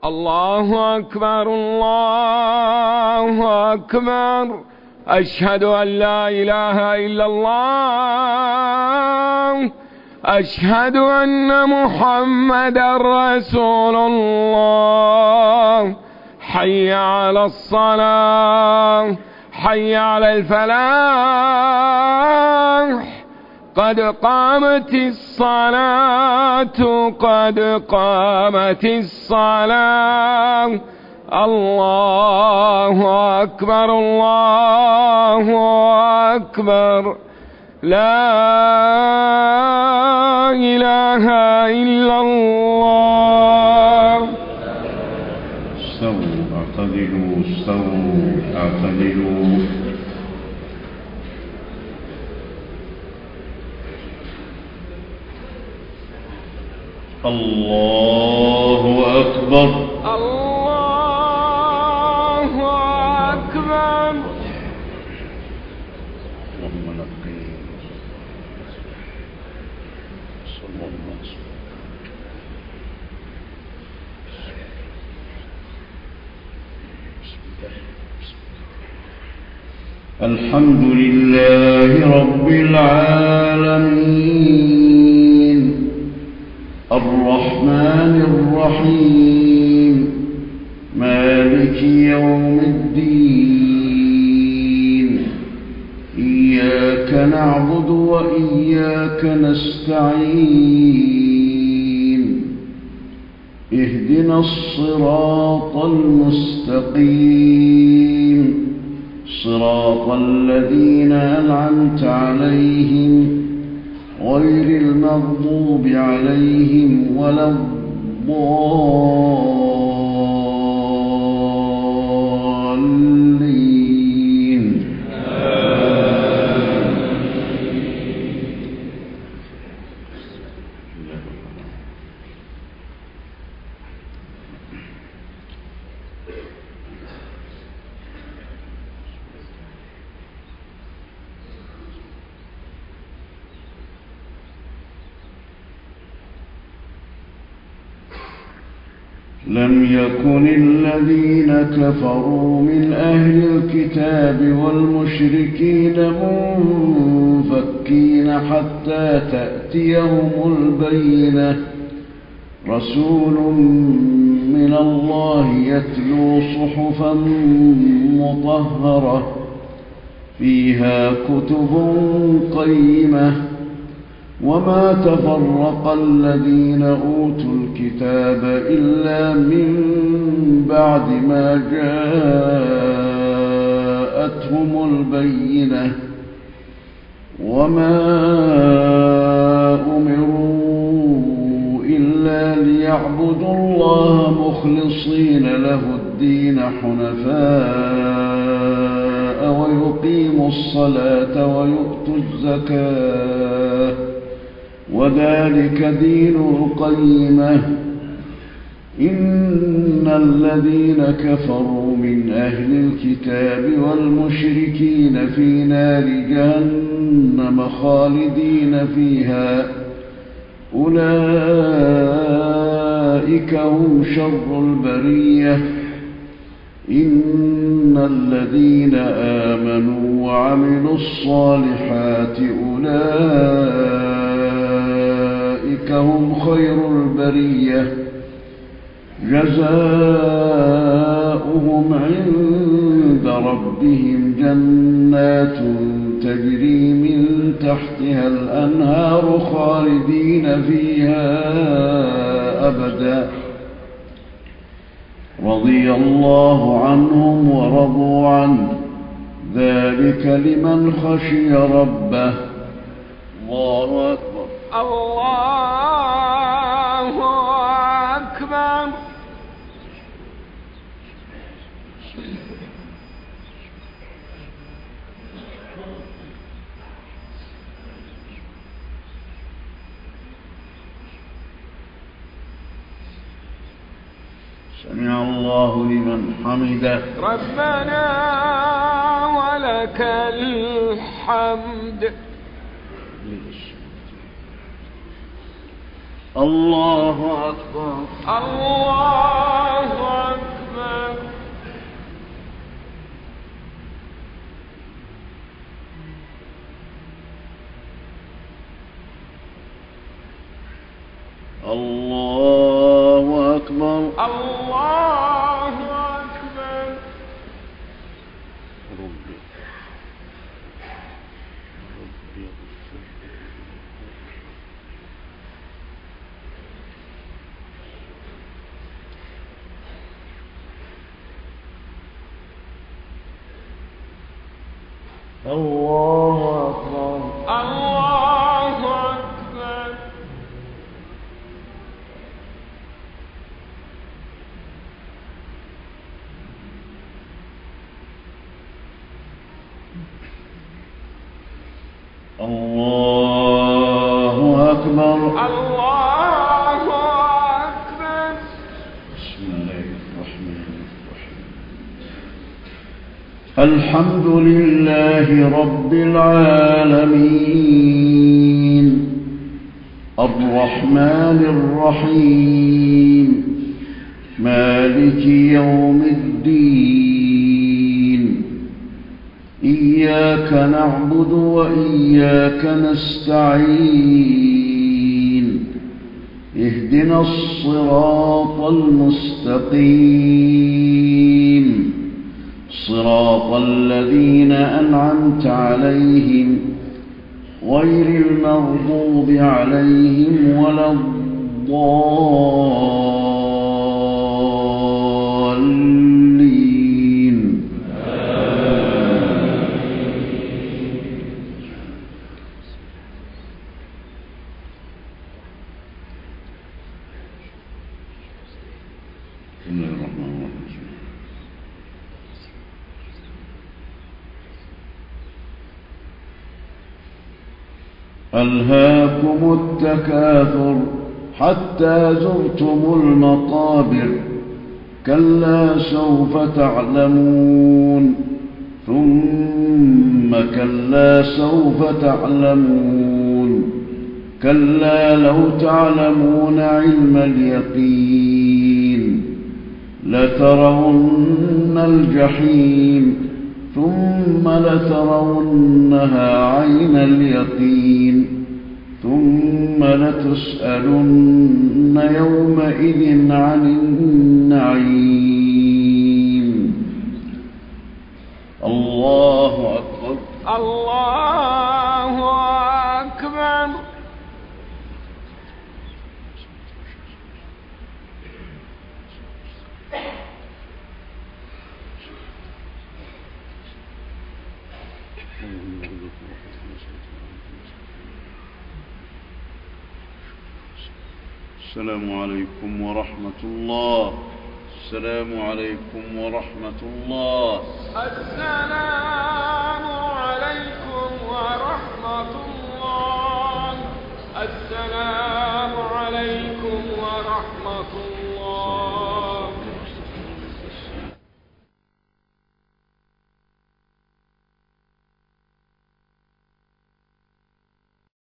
الله أكبر الله أكبر. أشهد أن لا إله إلا الله. أشهد أن محمدا رسول الله. حي على الصلاة، حي على الفلاح، قد قامت الصلاة، قد قامت الصلاة. الله أكبر الله أكبر. لا إله إلا الله. استووا اعتدلوا، استووا اعتدلوا. الله أكبر الله أكبر. اللهم نقي صلى الله عليه وسلم. الحمد لله رب العالمين، الرحمن الرحيم، مالك يوم الدين. إياك نعبد وإياك نستعين. اهدنا الصراط المستقيم، صراط الذين أنعمت عليهم غير المغضوب عليهم ولا الضالين. لم يكن الذين كفروا من أهل الكتاب والمشركين منفكين حتى تأتيهم البينة. رسول من الله يتلو صحفا مطهرة فيها كتب قيمة. وما تفرق الذين أوتوا الكتاب إلا من بعد ما جاءتهم البينة. وما أمروا إلا ليعبدوا الله مخلصين له الدين حنفاء ويقيموا الصلاة ويؤتوا الزكاة وذلك دين القيمة. إن الذين كفروا من أهل الكتاب والمشركين في نار جهنم خالدين فيها أولئك هم شر البرية. إن الذين آمنوا وعملوا الصالحات أولئك هم خير البرية. جزاؤهم عند ربهم جنات تجري من تحتها الأنهار خالدين فيها أبدا. رضي الله عنهم ورضوا عنه ذلك لمن خشي ربه. الله أكبر الله أكبر. سمع الله لمن حمده. ربنا ولك الحمد. الله أكبر الله الله أكبر. الله أكبر. الله أكبر. الله أكبر. الله أكبر. بسم الله الرحمن الرحيم. الحمد لله رب العالمين الرحمن الرحيم مالك يوم الدين إياك نعبد وإياك نستعين اهدنا الصراط المستقيم صراط الذين أنعمت عليهم غير المغضوب عليهم ولا الضالين. بسم الله الرحمن الرحيم. ألهاكم التكاثر حتى زرتم المقابر كلا سوف تعلمون ثم كلا سوف تعلمون كلا لو تعلمون علم اليقين لترون الجحيم ثم لترونها عين اليقين ثم لتسألن يومئذ عن النعيم. الله أكبر. الله أكبر. السلام عليكم ورحمة الله. السلام عليكم ورحمة الله. السلام عليكم ورحمة الله. السلام عليكم ورحمة الله.